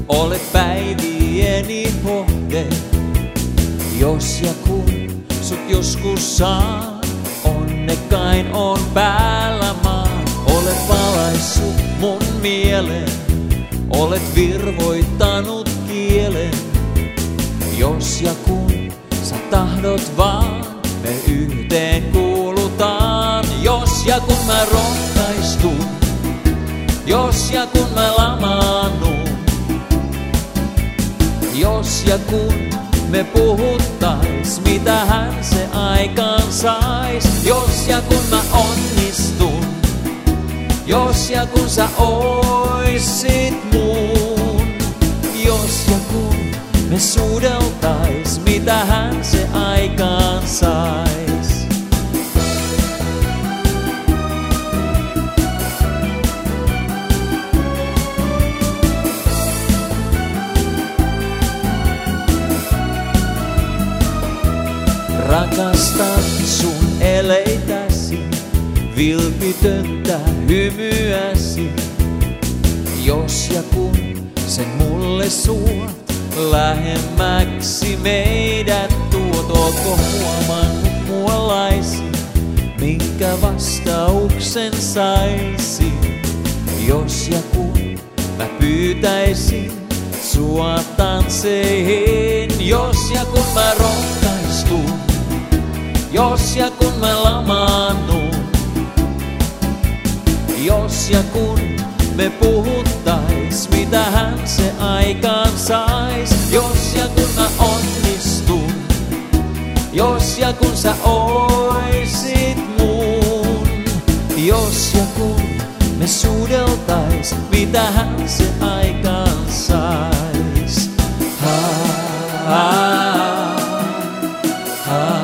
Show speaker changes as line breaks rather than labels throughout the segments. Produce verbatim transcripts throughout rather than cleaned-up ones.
Olet päivieni hohde, jos ja kun sut joskus saan, onnekkain on päällä maan. Olet valaissut mun mielen, olet virvoittanut kielen. Jos ja kun sä tahdot vaan, me yhteen kuulutaan. Jos ja kun mä rohkaistun, jos ja kun mä lamaannun. Jos ja kun me puhuttais, mitähän se aikaan sais. Jos ja kun mä onnistun, jos ja kun sä oisit mun. Jos ja kun me suudeltais, mitähän se aikaan sais. Rakastan sun eleitäsi, vilpitöntä hymyäsi. Jos ja kun sen mulle suot, lähemmäksi meidät tuot. Ootko huomannut muolaisi, minkä vastauksen saisi? Jos ja kun mä pyytäisin sua tansseihin. Jos ja kun mä rohkaistun, jos ja kun mä lamaannun. Jos ja kun me puhuttais, mitähän se aikaan sais. Jos ja kun mä onnistun, jos ja kun sä oisit mun. Jos ja kun me suudeltais, mitähän se aikaan sais. Ha, ha, ha,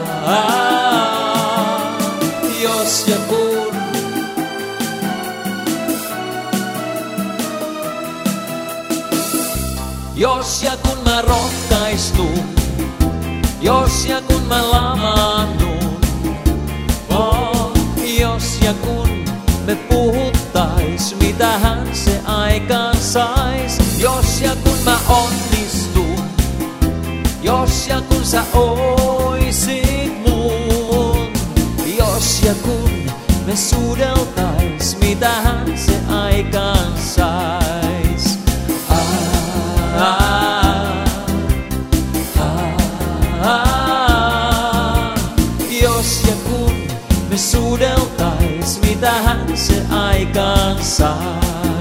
ha. Jos ja kun Jos ja kun mä rohkaistun, jos ja kun mä lamaannun. Oh, jos ja kun me puhuttais, mitähän se aikaan sais. Jos ja kun mä onnistun, jos ja kun sä oisit mun. Jos ja kun me suudeltais, mitähän se aikaan sais. Ah, ah, ah. Jos ja kun me suudeltais, mitähän se aikaan saa.